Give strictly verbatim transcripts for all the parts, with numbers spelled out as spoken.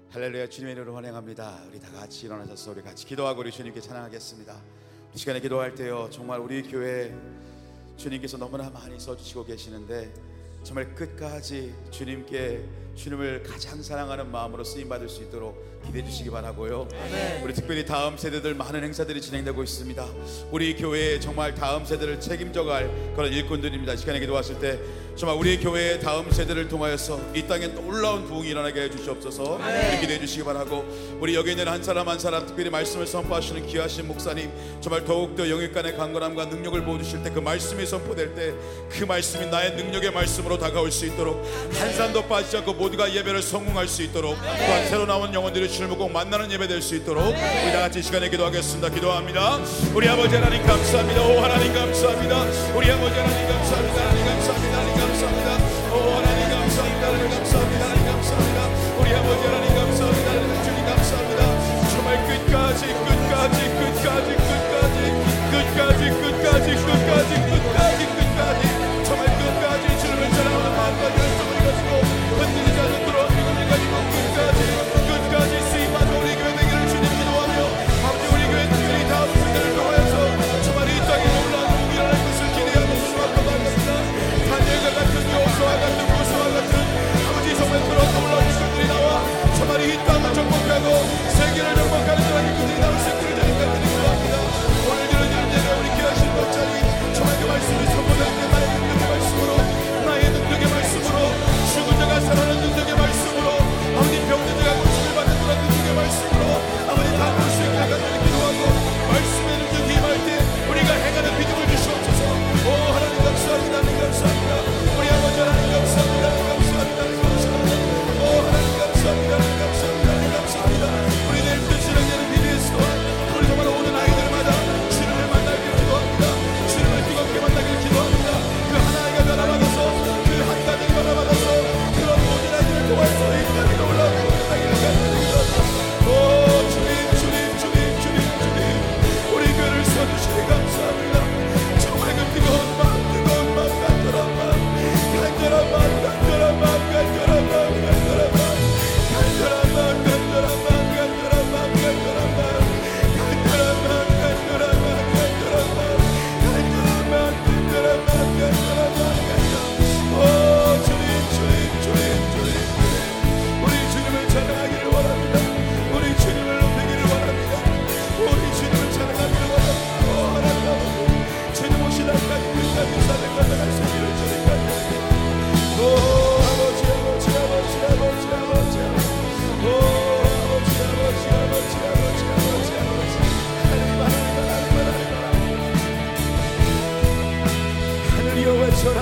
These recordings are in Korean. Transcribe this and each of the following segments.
할렐루야. 주님의 이름으로 환영합니다. 우리 다 같이 일어나셔서 우리 같이 기도하고 우리 주님께 찬양하겠습니다. 이 시간에 기도할 때요, 정말 우리 교회 주님께서 너무나 많이 써주시고 계시는데 정말 끝까지 주님께 주님을 가장 사랑하는 마음으로 쓰임받을 수 있도록 기대해 주시기 바라고요. 네. 우리 특별히 다음 세대들 많은 행사들이 진행되고 있습니다. 우리 교회에 정말 다음 세대를 책임져갈 그런 일꾼들입니다. 이 시간에 기도하실 때 정말 우리 교회의 다음 세대를 통하여서 이 땅에 놀라운 부흥이 일어나게 해주시옵소서. 네. 기대해 주시기 바라고, 우리 여기 있는 한 사람 한 사람 특별히 말씀을 선포하시는 귀하신 목사님, 정말 더욱더 영육간의 강건함과 능력을 보여주실 때 그 말씀이 선포될 때 그 말씀이 나의 능력의 말씀으로 다가올 수 있도록, 한 사람도 빠지지 않고 모두가 예배를 성공할 수 있도록, 또한 새로 나온 영혼들이 주님을 꼭 만나는 예배 될 수 있도록 우리 다 같이 이 시간에 기도하겠습니다. 기도합니다. 우리 아버지 하나님 감사합니다. 오 하나님 감사합니다. 우리 아버지 하나님 감사합니다. 하나님 감사합니다. 하나님 감사합니다. 오 하나님 감사합니다. 하나님 감사합니다. 하나님 감사합니다. 우리 아버지 하나님 감사합니다. 하나님 주님 감사합니다. 정말 끝까지 끝까지 끝까지 끝까지 끝까지 끝까지 끝까지 끝까지 끝까지 정말 끝까지 주님을 사랑하는 마음과 열정을 가지고 흔들리지 않는 그런 믿음을 가지고 끝까지 끝까지 쓰임받은 우리 교회 되기를 주님 기도하며, 아버지 우리 교회 특별히 다음 세대를 통하여서 정말 이 땅에 놀라운 복이 일어날 것을 기대하고 수고하고 말합니다. 다니엘과 같은 여호수아와 같은 모세와 같은 아버지 정말 그런 놀라운 일들이 나와 정말 이 땅을 정복하고 세계를 정복하는 그런 일들이 나올 수 있기를 주님께 기도합니다. 오늘 이런 예배 우리 귀하신 목자님 정말 그 말씀을 선포할 때 나의 능력의 말씀으로, 나의 능력의 말씀으로, 죽은 자가 살아나는 능력의 말씀으로, 아버지 병든 자가 고침을 받는 그런 능력의 말씀으로 아버지 다 볼 수 있게 하나님을 기도하고, 말씀의 능력이 임할 때 우리가 행하는 믿음을 주시옵소서. 오 하나님 감사합니다. 하나님 감사합니다. 우리 아버지 하나님 감사합니다. 하나님 감사합니다. 하나님 감사합니다. 오 하나님 감사합니다. 하나님 감사합니다. 하나님 감사합니다. 우리 내일 신앙되는 비비에스 또한 우리 정말 오는 아이들마다 주님을 만나길 기도합니다. 주님을 뜨겁게 만나길 기도합니다. 그 하나가 변화받아서 그 한 가정이 변화받아서 그런 모든 아이들을 통해서 이 땅에 놀라운 만나기를 기도합니다. 오 주님 주님 주님 주님 주님 우리 교회를 써주시니 감사합니다. 정말 그 뜨거운 마음 뜨거운 마음 간절한 마음 간절한 마음 간절한 마음 간절한 마음 간절한 마음 간절한 마음 간절한 마음 간절한 마음 간절한 마음 간절한 마음 간절한 마음 간절한 마음 간절한 마음 간절한 마음 간절한 마음 오 주님 주님 주님 주님 우리 주님을 찬양하기를 원합니다. 우리 주님을 높이기를 원합니다. 우리 주님을 찬양하기를 원합니다. 오 하나님 아버지 주님 오신 날까지 끝까지 사랑과 나갈 수 있기를 주님까지 오 아버지 아버지 아버지 아버지 아버지 오 아버지 아버지 아버지 아버지 아버지 아버지 하나님 하나님 하나님 하나님 하늘이여 외쳐라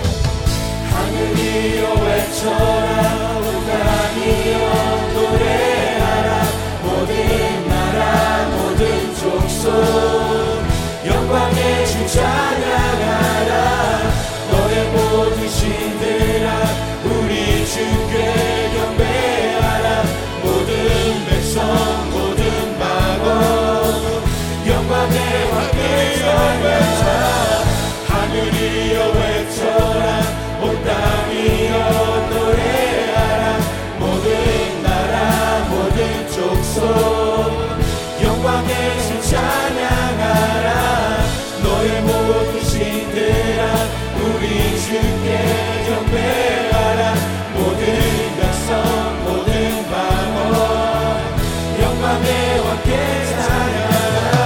하늘이여 외쳐라 온 땅이여 노래하라 모든 나라 모든 족속 영광의 주 찬양하라 너의 모든 신들아 우리 주께 경배하라 모든 백성 모든 방언 영광의 왕께 찬양하라 하늘이여 외쳐라 온 땅이여 노래하라 모든 나라 모든 족속 영광의 주 찬양하라 너의 모든 신들아 우리 주께 경배하라 모든 백성 모든 방언 영광의 왕께 찬양하라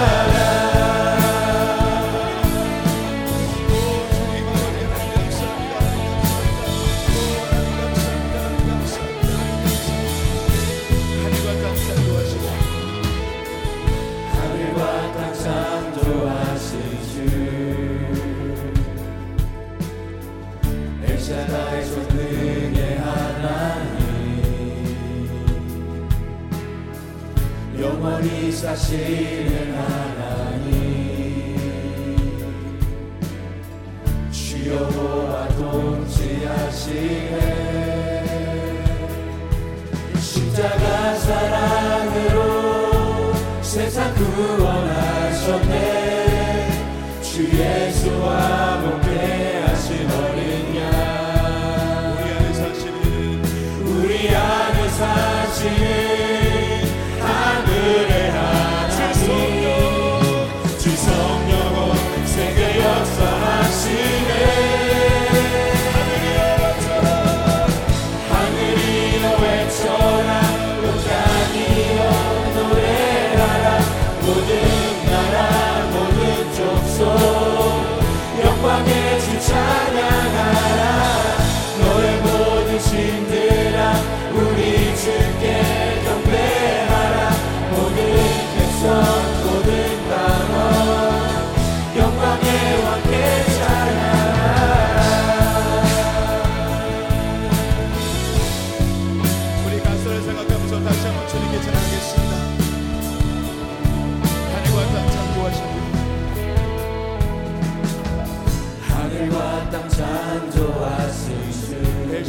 엘샤다이 전능의 하나님 영원히 사시는 하나님 주여 보아 통치하시네 십자가 사랑으로 세상 구원하셨네 주 예수와 함께 하신 어린 양 우리 안에 사시는 우리 안에 사시는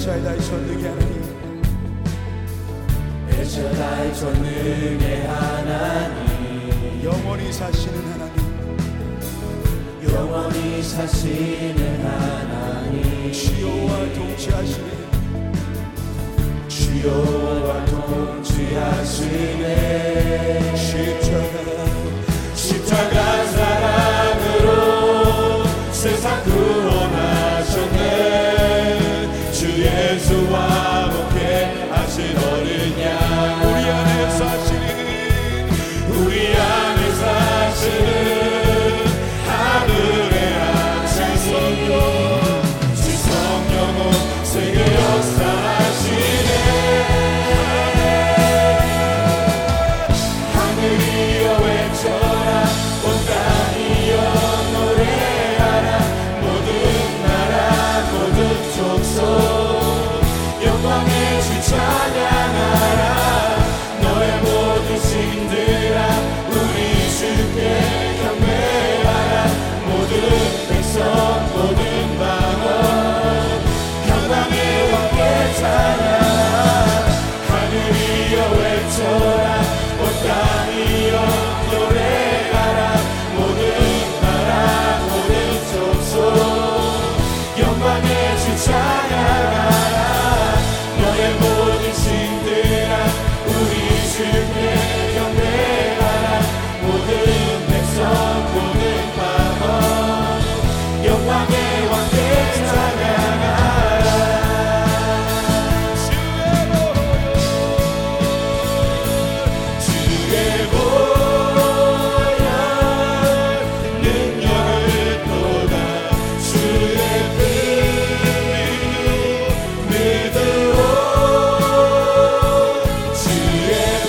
엘샤다이 전능의 하나님, 엘샤다이 전능의 하나님, 영원히 사시는 하나님, 영원히 사시는 하나님, 주여와 동치하시네, 주여와 동치하시네. 십자가 십자가 사랑으로 세상 구원하셨네. 주 예수와 함께 하신 어린 양, 우리 안에 사시는, 우리 안에 사시는 하늘의 하나님, 주 성령은 세계 역사하시네. 하늘이여 외쳐라, 온 땅이여 노래하라, 모든 나라 모든 족속 영광의 주 찬양하라. 너의 모든 신들아 우리 주께 경배하라. 모든 백성 모든 방언 영광의 왕께 찬양하라. 하늘이여 외쳐라, 온 땅이여 노래하라, 모든 나라 모든 족속 영광의 주 찬양하라. 너의 모든 신들아 우리 주께 경배하라. 모든 백성 모든 방언 영광의 왕께 찬양하라. 주의 보혈 능력을 또다 주의 피 믿으오. 주의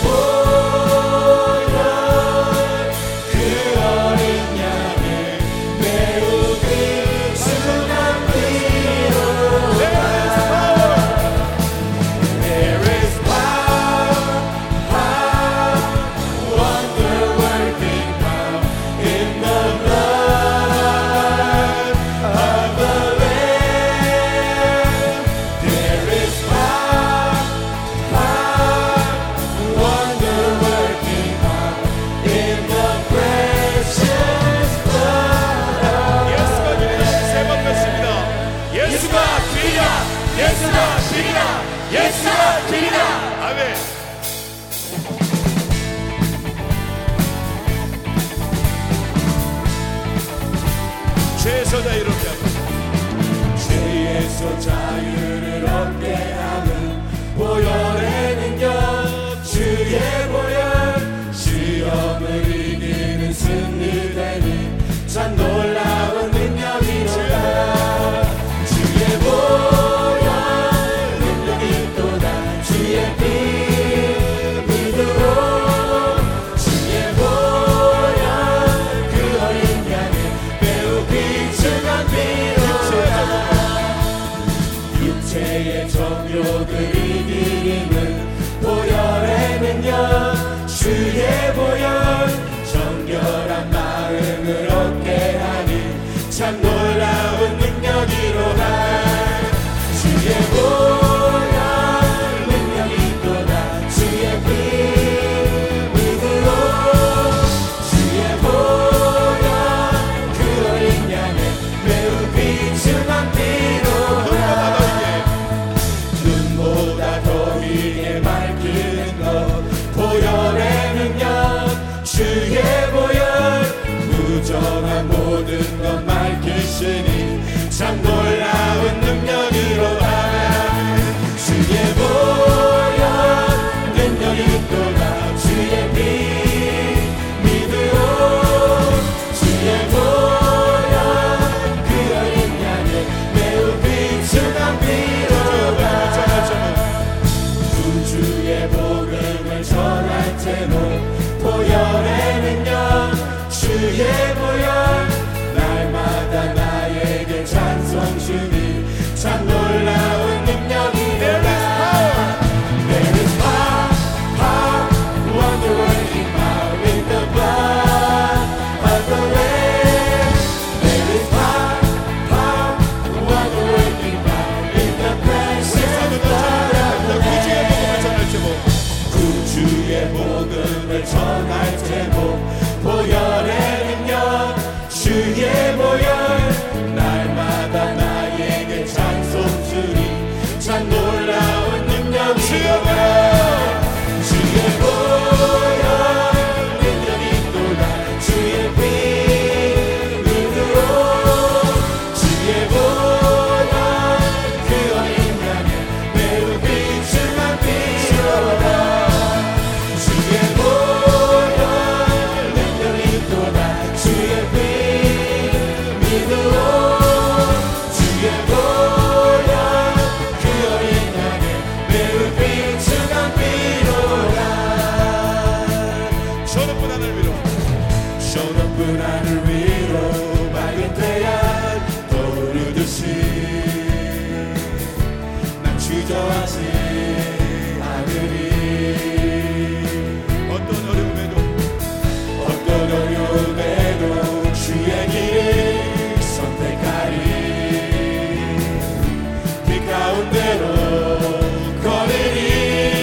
보혈 그 어린 양의 매우 귀중한 피로다. There is power, power, wonder-working power in the blood of the Lamb. There is power, power, wonder-working power in the precious blood of 예수가 길이다. 세번 뵙습니다. 예수가 길이다. 예수가 길이다. 예수가 길이다. 아멘. 죄에서 자유롭게 하고 죄에서 자유를 얻게 하는 보혈의 능력, 주의 보혈 시험을 이기는 승리되는 참 놀라운 능력이로다. 주의 보혈 능력이 또다 주의 피 믿으오. 주의 보혈 그 어린 양의 매우 귀중한 피로다. 육체의 정욕을 이기는 보혈의 능력, 주의 보혈 정결한 마음을 얻게 하니 참 놀라운 능력이로다. 주의 보혈 능력이 또다 주의 피 믿으오. 주의 보혈 그 어린 양의 매우 귀중한 피로다. 눈보다 더위에 밝히는 것 보혈의 능력, 주의 보혈 무정한 모든 것 밝히는 높은 하늘 위로 맑은 태양 떠오르듯이 난 주저하지 않으리. 어떤 어려움에도 어떤 어려움에도 주의 길을 선택하리. 그 가운데로 걸으리.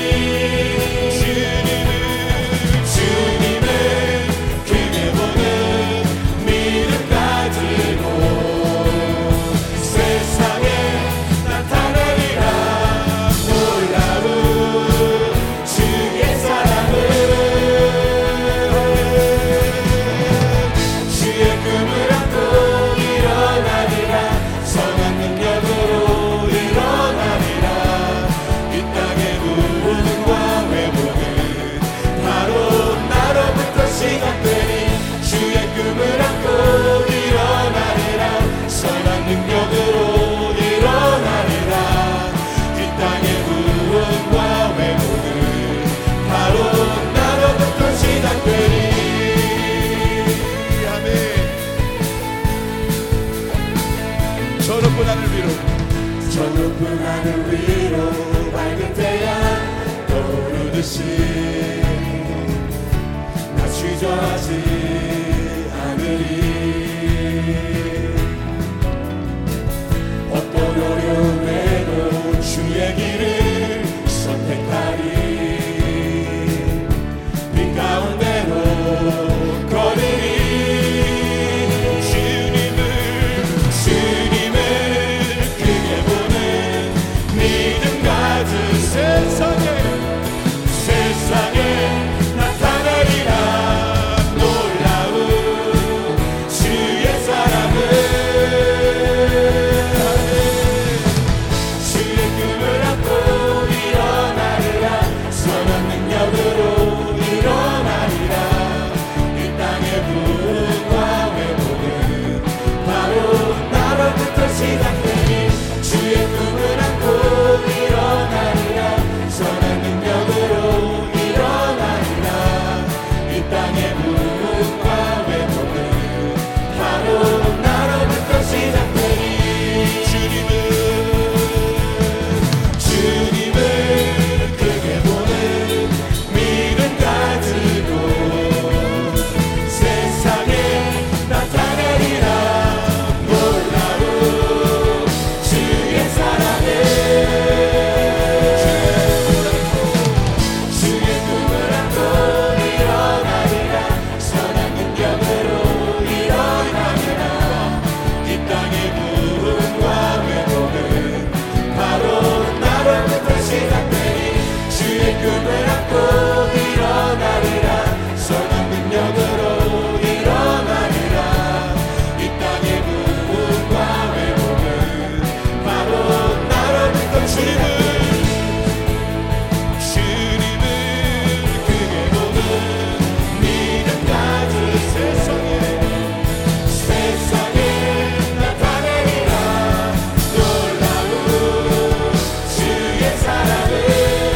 저 높은 하늘 위로 밝은 태양 떠오르듯이 나 주저하지 않으리. 어떤 어려움에도 주의 길을 선택하리. 그 가운데로 걸으리. 세상에 세상에 나타내리라 놀라운 주의 사랑을. 주의 꿈을 안고 일어나리라. 선한 능력으로 일어나리라. 이 땅의 부흥과 회복은 바로 나로부터 시작되니. 주의 꿈을 안고 일어나리라. 선한 능력으로 일어나리라. 이 땅의 부흥과 회복은 바로 나로부터 시작되니. 주님은 주님을 크게 보는 믿음 가지고 세상에 나타내리라. 놀라운 주의 사랑을. 꿈을 안고 일어나리라. 선한 능력으로 일어나리라. 이 땅의 부흥과 회복은 바로 나로부터. 주님을 주님을 크게 보는 믿음 가진 세상에 세상에 나타내리라. 놀라운 주의 사랑을.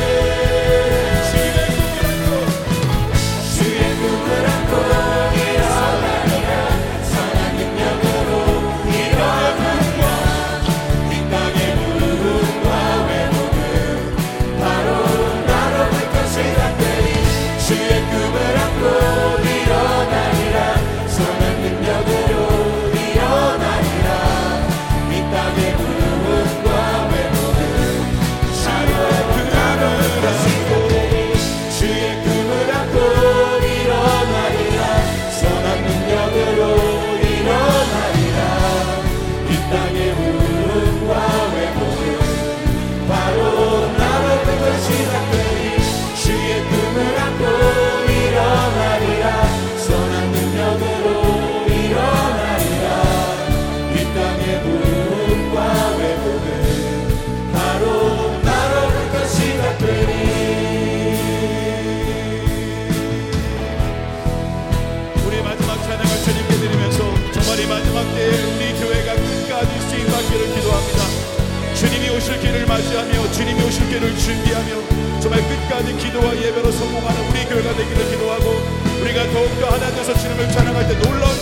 오실 길을 맞이하며 주님이 오실 길을 준비하며 정말 끝까지 기도와 예배로 성공하는 우리 교회가 되기를 기도하고, 우리가 더욱더 하나님께서 주님을 찬양할 때 놀라운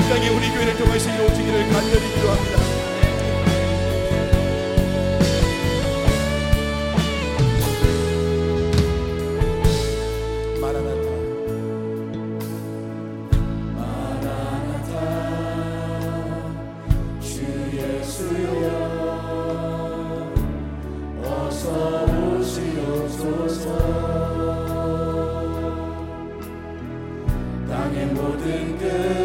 땅에 우리 교회를 통해서 이루어지기를 간절히 기도합니다. 땅의 모든 끝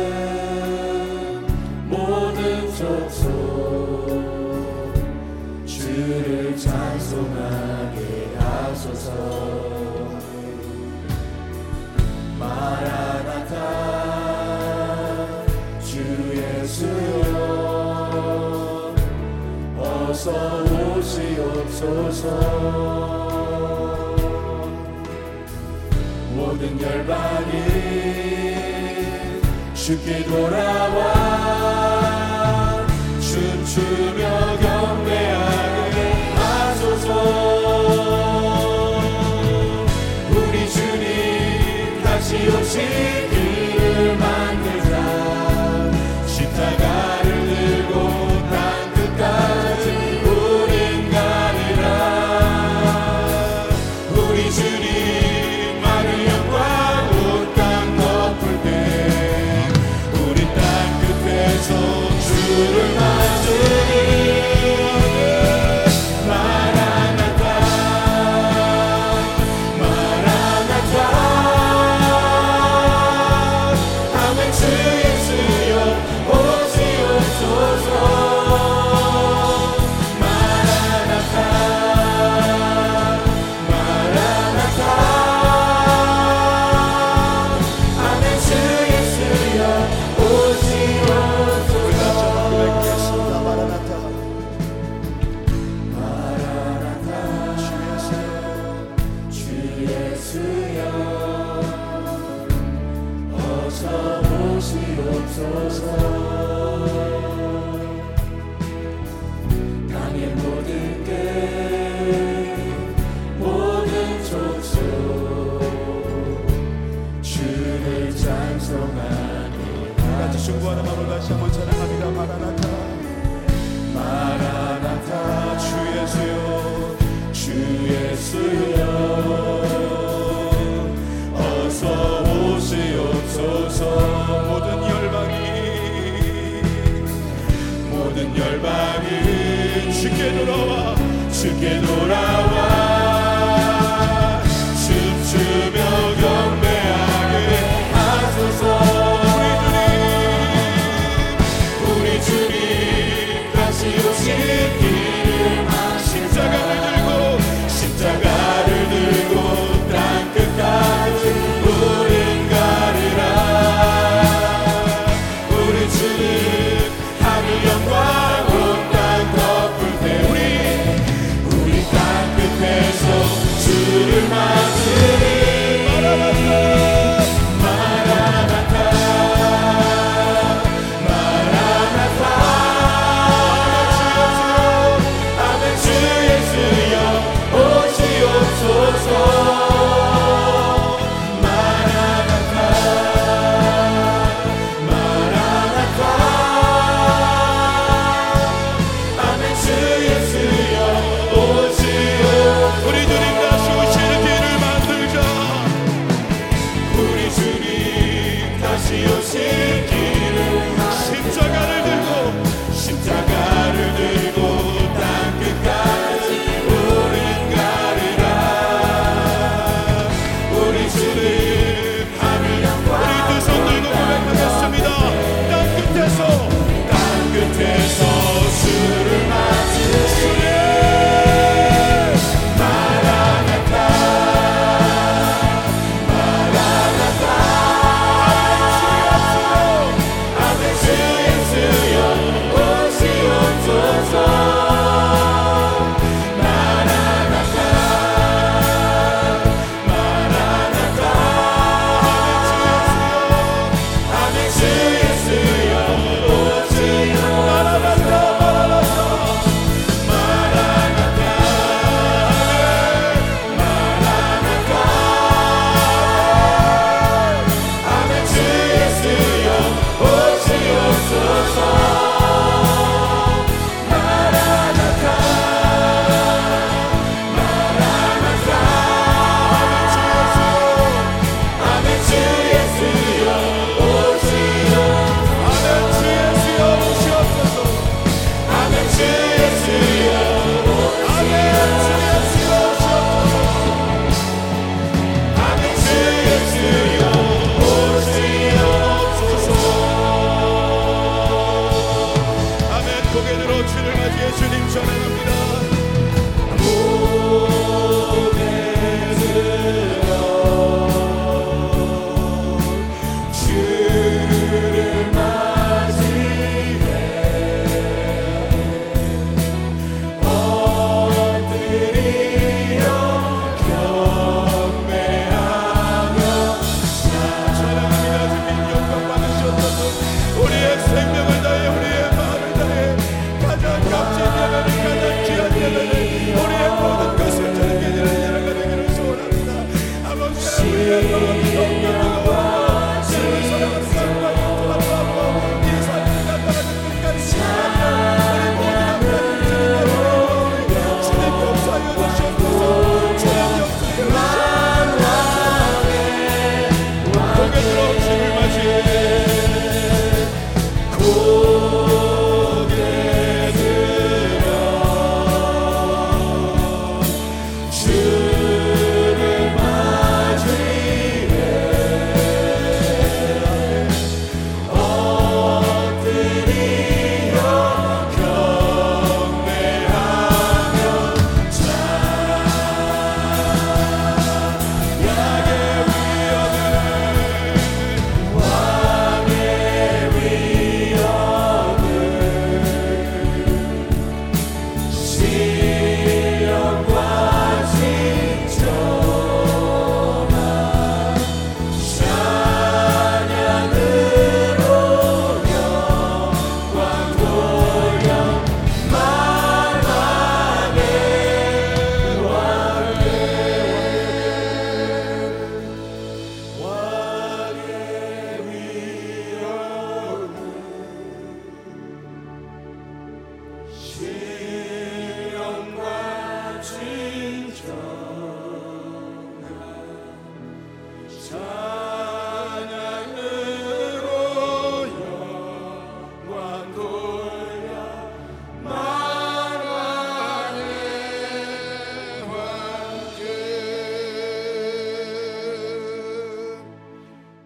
모든 족속 주를 찬송하게 하소서. 마라나타 주 예수여 어서 오시옵소서. 모든 열방이 주께 돌아와 춤추며 경배하게 하소서. 우리 주님 다시 오실 길을 만들자. 십자가를 들고 땅 끝까지 우린 가리라. 우리 주님 많은 영광 온 땅 덮을 때 우리 땅 끝에서 주를 맞으니 마라나타 마라나타 아멘. 주 예수여 오시옵소서. 마라나타 마라나타 아멘. 주 예수여 오시옵소서. 고백하겠습니다. 마라나타 마라나타 주 예수여 어서 오시옵소서. 땅의 모든 끝 모든 족속 주를 찬송하니 같이 중보하는 마음으로 다시 한번 찬양합니다. 마라나타 마라나타 주 예수여 주 예수여 어서 오시옵소서. 모든 열방이 모든 열방이 주께 돌아와 주께 돌아와 춤추며 경배하게 하소서. 우리 주님 다시 오실 길을 십자가를 들고 십자가를 들고 땅 끝까지 우린 가리라. 우리 주님 하늘 영광 온 땅 덮을 때 우리 우리 땅 끝에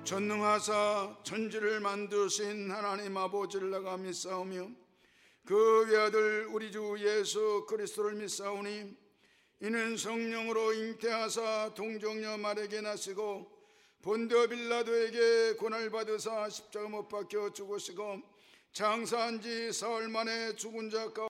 전능하사 천지를 만드신 하나님 아버지를 내가 믿사오며 그 외아들 우리 주 예수 그리스도를 믿사오니 이는 성령으로 잉태하사 동정녀 마리아에게 나시고 본디오 빌라도에게 고난을 받으사 십자가 못 박혀 죽으시고 장사한 지 사흘 만에 죽은 자 가운데